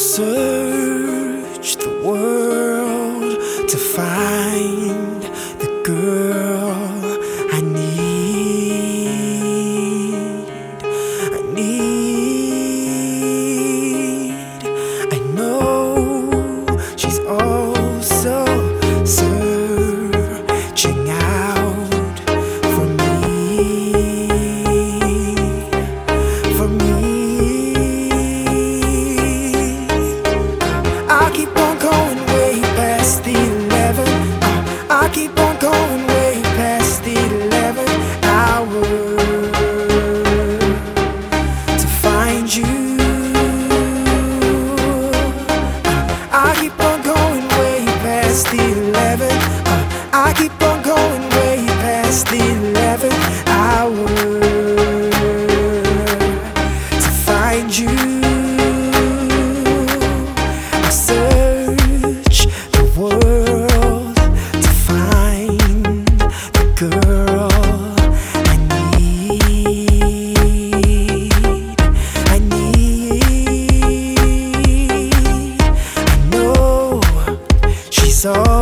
search the world to find the girl I need. I know she's also searching out for me. I keep on going way past the 11. I keep on going way past the 11th hour to find you. I keep on going way past the 11th. I keep on going way past the 11th hour to find you. I search the world to find the girl I need. I know she's all